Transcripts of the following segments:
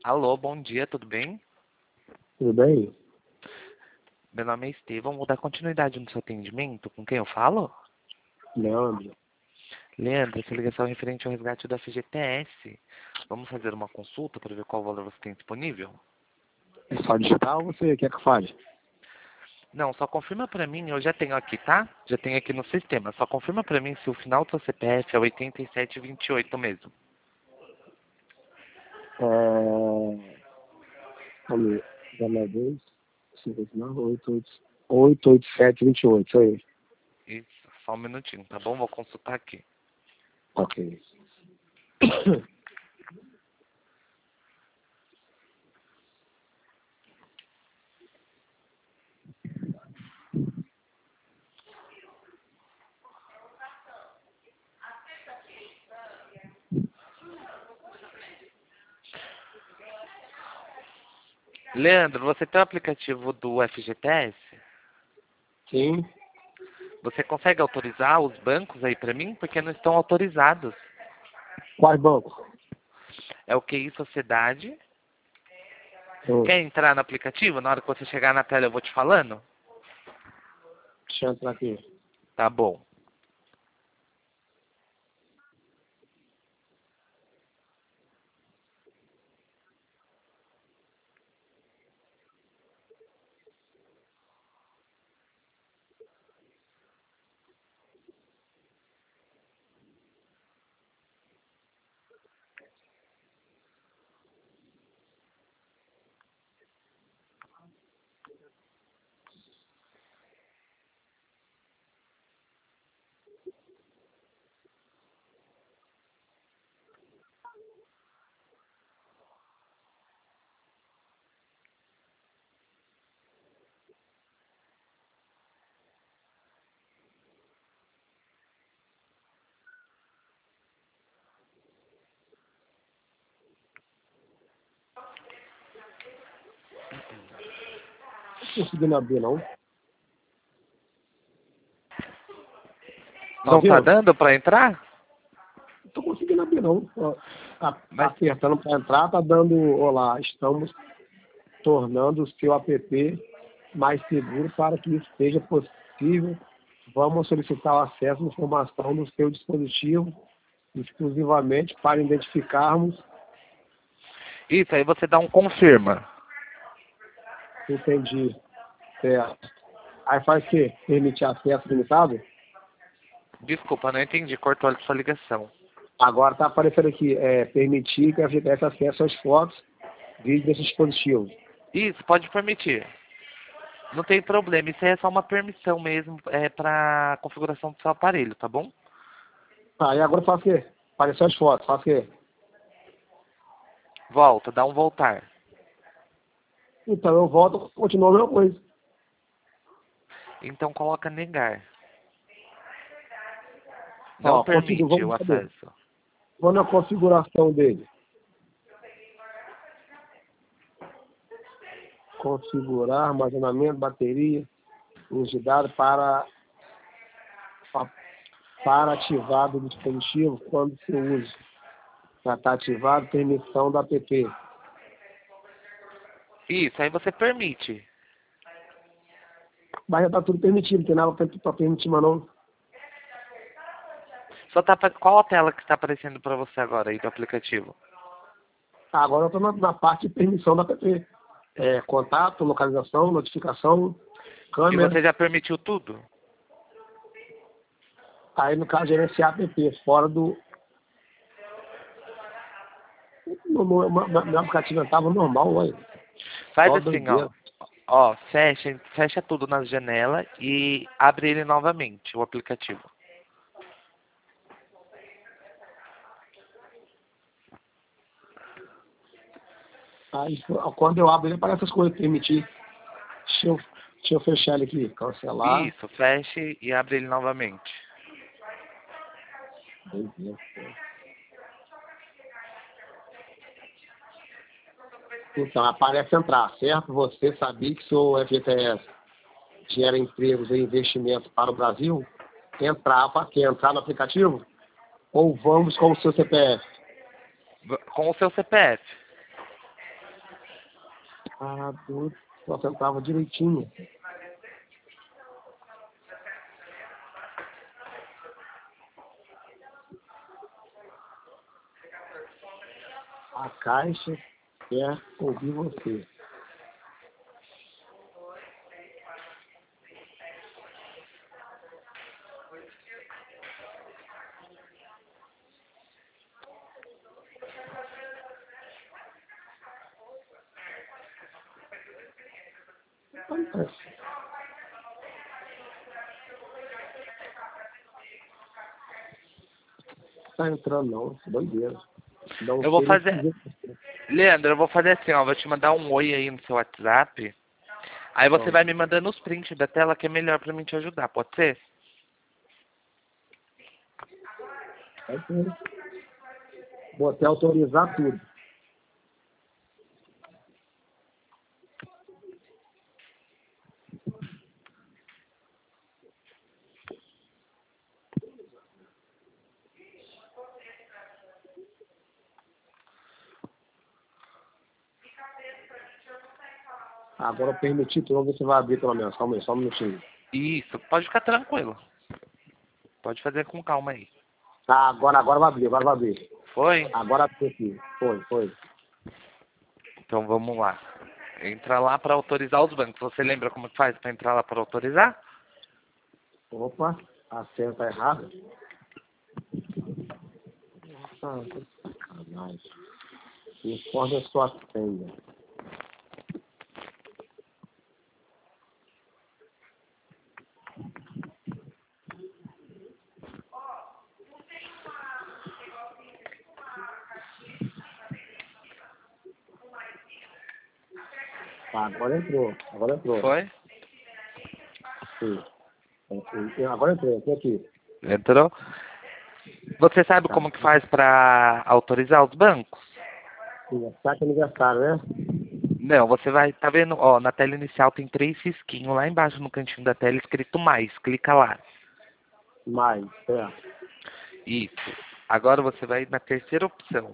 Alô, bom dia, tudo bem? Tudo bem? Meu nome é Estevão, vou dar continuidade no seu atendimento. Com quem eu falo? Leandro. Leandro, essa ligação é referente ao resgate da FGTS. Vamos fazer uma consulta para ver qual valor você tem disponível? É só digitar ou você quer que fale? Não, só confirma para mim, eu já tenho aqui, tá? Já tenho aqui no sistema. Só confirma para mim se o final do seu CPF é 8728 mesmo. Vamos ver. 19, 59, 88728, isso aí. Isso, só um minutinho, tá bom? Vou consultar aqui. Ok. Leandro, você tem o aplicativo do FGTS? Sim. Você consegue autorizar os bancos aí para mim? Porque não estão autorizados. Quais bancos? É o QI Sociedade. Hum, Quer entrar no aplicativo? Na hora que você chegar na tela eu vou te falando? Deixa eu entrar aqui. Tá bom. Não conseguindo abrir, não. Tá Não tá ouvindo? dando para entrar? Não tô conseguindo abrir, não. Ó, tá Mas, apertando para entrar, tá dando, olá, estamos tornando o seu app mais seguro para que isso seja possível. Vamos solicitar o acesso à informação do seu dispositivo exclusivamente para identificarmos. isso, aí você dá um confirma. Entendi. Certo. Aí faz o quê? Permitir acesso limitado? Desculpa, não entendi, cortou a sua ligação. Agora está aparecendo aqui, permitir que a FGTS acesso às fotos, vídeos desses dispositivos. Isso, pode permitir. Não tem problema, isso aí é só uma permissão mesmo, para configuração do seu aparelho, tá bom? Ah, e agora faz o quê? Apareceu as fotos, faz o quê? Volta, dá um voltar. Então eu volto, continua a mesma coisa. Então coloca negar. Não Ó, permite o vamos saber. acesso. Vamos na configuração dele. Configurar armazenamento, bateria, uso de dados para ativar o dispositivo quando se usa. Já está ativado, permissão do app. Isso, aí você permite. Mas já está tudo permitido, não tem nada para permitir, mas não. Só tá qual a tela que está aparecendo para você agora aí do aplicativo? Agora eu estou na parte de permissão da app. Contato, localização, notificação, E câmera. você já permitiu tudo? Aí no caso gerenciar app, fora do. Meu aplicativo estava normal, olha. Faz Só assim, ó. doideira. Ó, fecha tudo na janela e abre ele novamente, o aplicativo. Aí quando eu abro ele aparece as coisas, permitir. Deixa eu fechar ele aqui. Cancelar. Isso, feche e abre ele novamente. Doideira. Então, aparece entrar, certo? Você sabia que seu FGTS gera empregos e investimentos para o Brasil? Quer entrar no aplicativo? Ou vamos com o seu CPF? Com o seu CPF. Ah, tudo. Só sentava direitinho. A Caixa quer ouvir você. Acontece. Tá entrando não, doideira. Não Eu vou sei nem fazer... dizer. Leandro, eu vou fazer assim, ó. Vou te mandar um oi aí no seu WhatsApp. Aí você Então, vai me mandando os prints da tela que é melhor pra mim te ajudar, pode ser? vai ter. Vou até autorizar tudo. Agora eu permiti tudo, vamos ver se vai abrir pelo menos. Calma aí, só um minutinho. Isso, pode ficar tranquilo. Pode fazer com calma aí. Tá, agora vai abrir, agora vai abrir. Foi? Agora abriu aqui. Foi. Então vamos lá. Entra lá para autorizar os bancos. Você lembra como que faz para entrar lá para autorizar? Opa, a senha tá errada. Nossa, que sacanagem. Informe a sua senha. Tá, agora entrou. Foi? Sim. Agora entrou aqui. Entrou? Você sabe Tá. como que faz para autorizar os bancos? Sim, saque aniversário, né? Não, você vai, tá vendo? Ó, na tela inicial tem 3 risquinhos lá embaixo no cantinho da tela escrito mais. Clica lá. Mais, é. Isso. Agora você vai na terceira opção.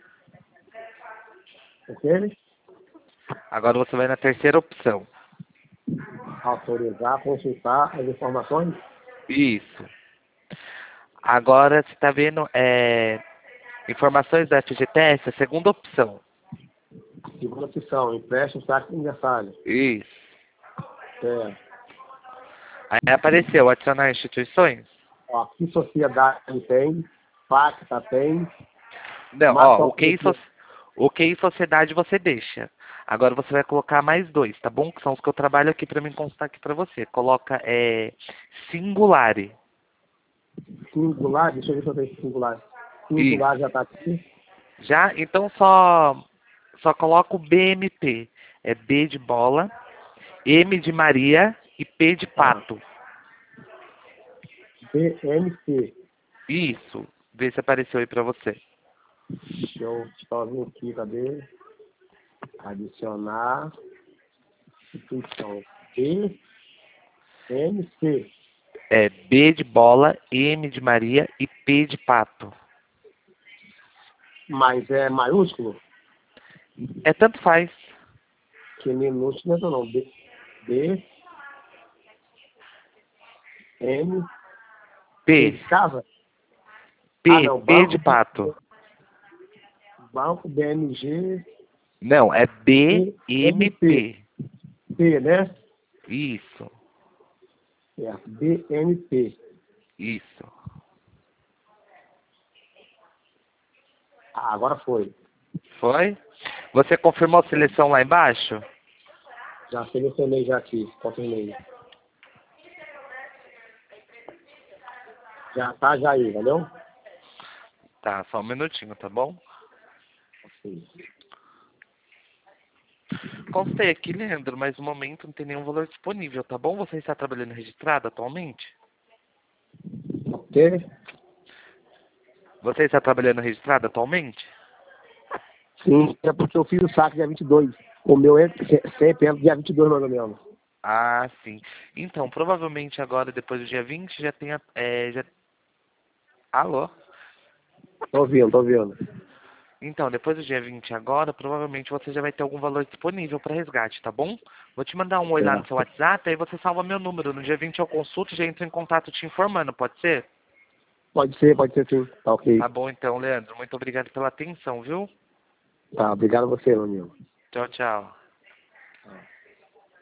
Ok? Agora você vai na terceira opção. Autorizar, consultar as informações. Isso. Agora você está vendo informações da FGTS, a segunda opção. Segunda opção, empréstimo, saque aniversário. Isso. É. Aí apareceu adicionar instituições? Ó, que sociedade tem, pacta tem, Não, ó, marca o que em sociedade você deixa. Agora você vai colocar mais dois, tá bom? Que são os que eu trabalho aqui para mim constar aqui para você. Coloca singulare. singular, deixa eu ver se eu tenho singular. Isso. Singular já tá aqui. Já? Então só coloca o BMP. É B de bola, M de Maria e P de Tá. pato. BMC. Isso. Vê se apareceu aí para você. Deixa eu só vir aqui, cadê? Adicionar. Instituição. BMC. É B de bola, M de Maria e P de pato. Mas é maiúsculo? É tanto faz. Que minúsculo não, não. M. P P. de casa? Ah, P. não. P de pato. Banco BMG. Não, é BMP. BMP. P, né? Isso. É, BMP. Isso. Ah, agora foi. Foi? Você confirmou a seleção lá embaixo? Já selecionei já aqui. Confirmei. Já tá já aí, valeu? Tá, só um minutinho, tá bom? Sim. Constei aqui, Leandro, mas no momento não tem nenhum valor disponível, tá bom? Você está trabalhando registrado atualmente? Ok? Você está trabalhando registrado atualmente? Sim, é porque eu fiz o saque dia 22. O meu é sempre entra dia 22 mais ou menos. Ah, sim. Então, provavelmente agora, depois do dia 20, já tenha... Alô? Tô ouvindo. Então, depois do dia 20 agora, provavelmente você já vai ter algum valor disponível para resgate, tá bom? Vou te mandar um oi lá no seu Certo. WhatsApp, aí você salva meu número. No dia 20 eu consulto e já entro em contato te informando, pode ser? Pode ser sim. Tá ok. Tá bom então, Leandro. Muito obrigado pela atenção, viu? Tá, obrigado a você, meu amigo. Tchau, tchau.